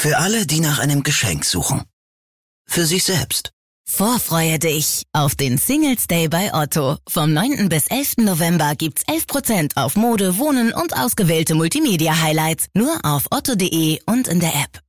Für alle, die nach einem Geschenk suchen. Für sich selbst. Vorfreue dich auf den Singles Day bei Otto. Vom 9. bis 11. November gibt's 11% auf Mode, Wohnen und ausgewählte Multimedia-Highlights. Nur auf otto.de und in der App.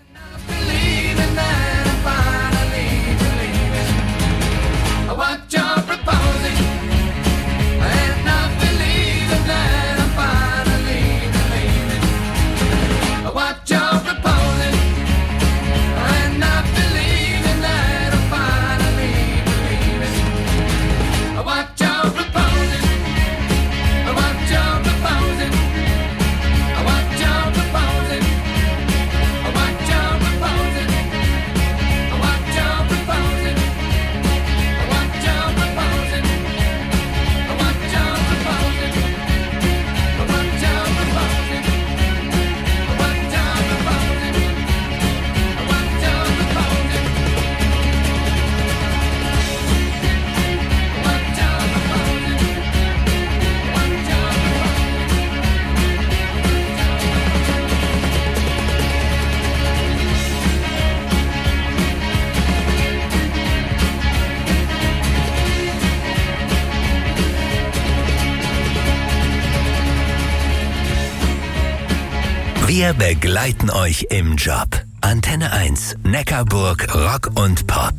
Wir begleiten euch im Job. Antenne 1, Neckarburg, Rock und Pop.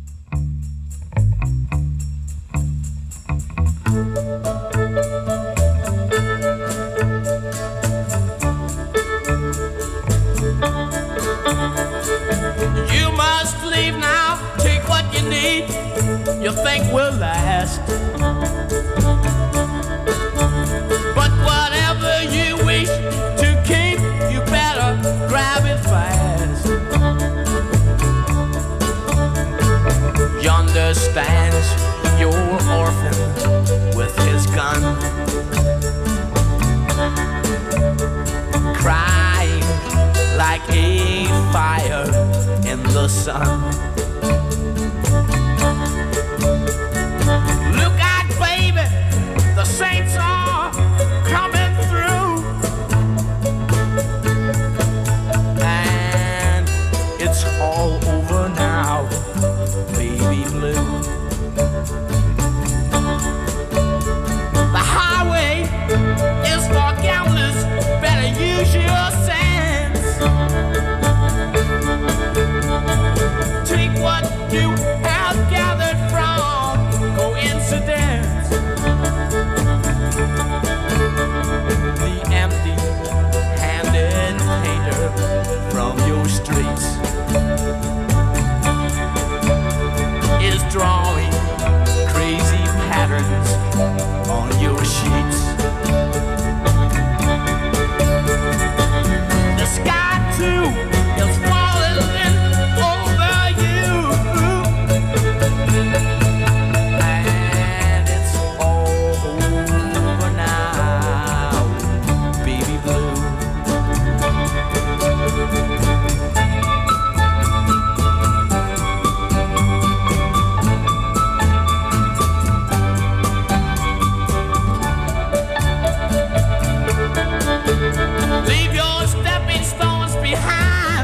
You must leave now, take what you need, you think will last. But whatever you wish to keep, you better grab it fast. Yonder stands your orphan with his gun, crying like a fire in the sun. Look out, baby, the saints are coming through, and it's all over now, baby blue. The highway is for gamblers, better use your sense. Take what you have gathered from coincidence. The empty-handed painter from your streets is drawing crazy patterns on your sheets. The sky too is falling over you, and it's all over now, baby blue. Leave your stepping stones behind.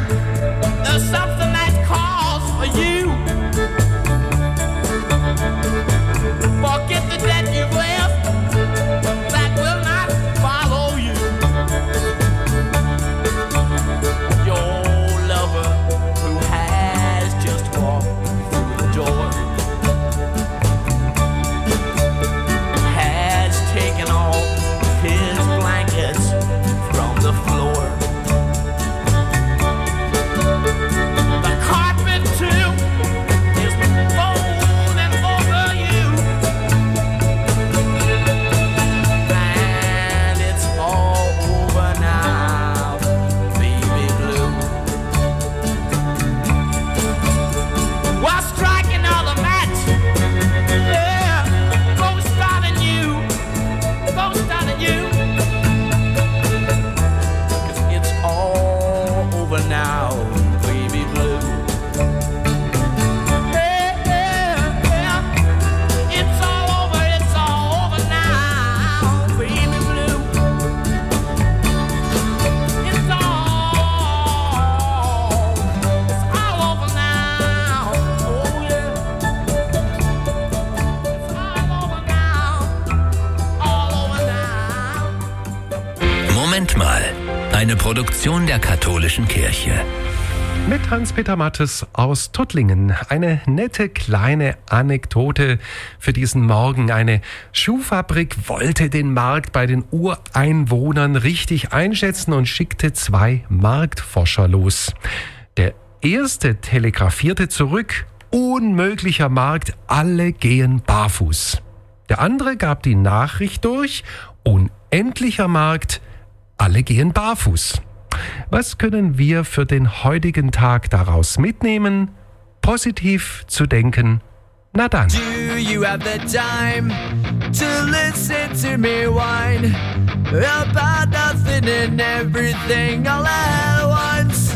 Produktion der katholischen Kirche. Mit Hans-Peter Mattes aus Tuttlingen. Eine nette kleine Anekdote für diesen Morgen. Eine Schuhfabrik wollte den Markt bei den Ureinwohnern richtig einschätzen und schickte 2 Marktforscher los. Der erste telegrafierte zurück: unmöglicher Markt, alle gehen barfuß. Der andere gab die Nachricht durch: unendlicher Markt, alle gehen barfuß. Was können wir für den heutigen Tag daraus mitnehmen? Positiv zu denken. Na dann. Do you have the time to listen to me whine about nothing and everything all at once?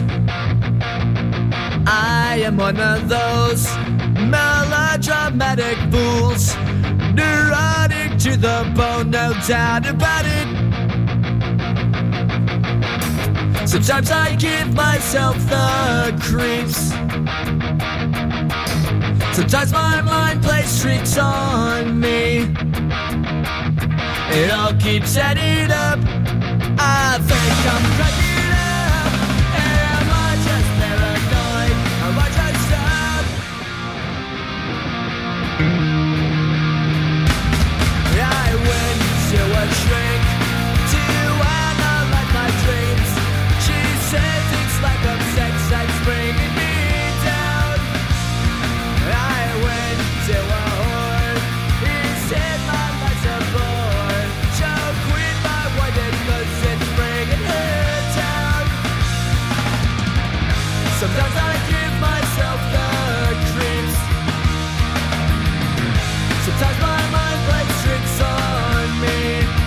I am one of those melodramatic fools, neurotic to the bone, no doubt about it. Sometimes I give myself the creeps. Sometimes my mind plays tricks on me. It all keeps adding up. I think I'm cracking up. Am I just paranoid? Am I just up? I went to a shrink to analyze my dreams. She says it's like a sex that's bringing me down. I went to a whore. He said my life's a bore. Choke with my wife because it's bringing her down. Sometimes I give myself the creeps. Sometimes my mind plays tricks on me.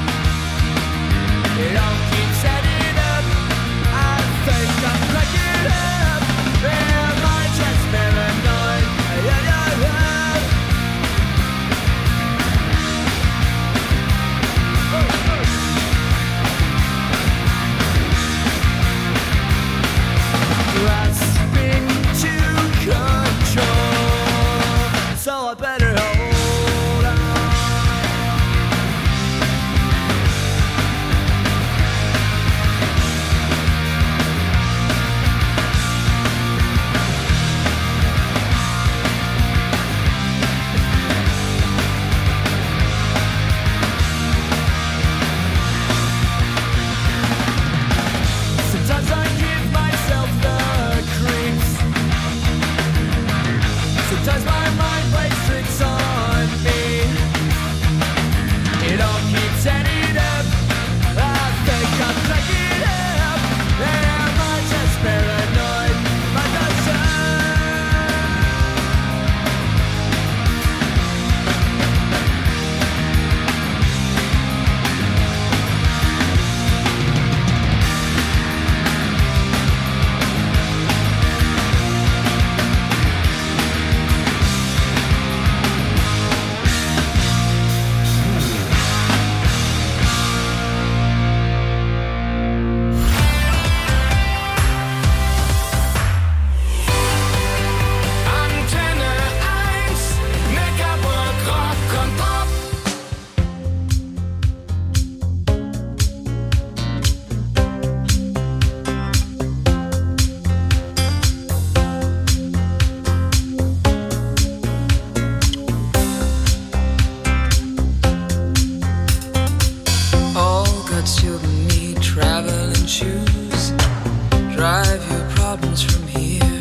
It all keeps adding up. I think I'm cracking up. Am I just paranoid? Grasping to control, so I better hold on. Sometimes I give myself the creeps. Sometimes my mind plays tricks on me. It all keeps adding up. I think I'm cracking up. Am I just paranoid? Am I just Antenne 1, Neckarburg, Rock und Pop. All God's children need traveling shoes. Drive your problems from here.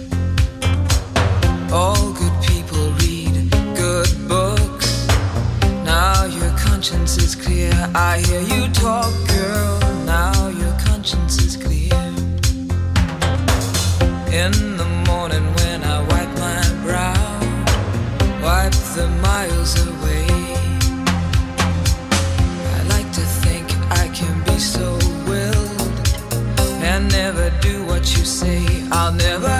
All good people read good books. Now your conscience is clear. I hear you talk, girl. Now your conscience is clear. In the morning when I wipe my brow, wipe the miles away. I like to think I can be so willed and never do what you say. I'll never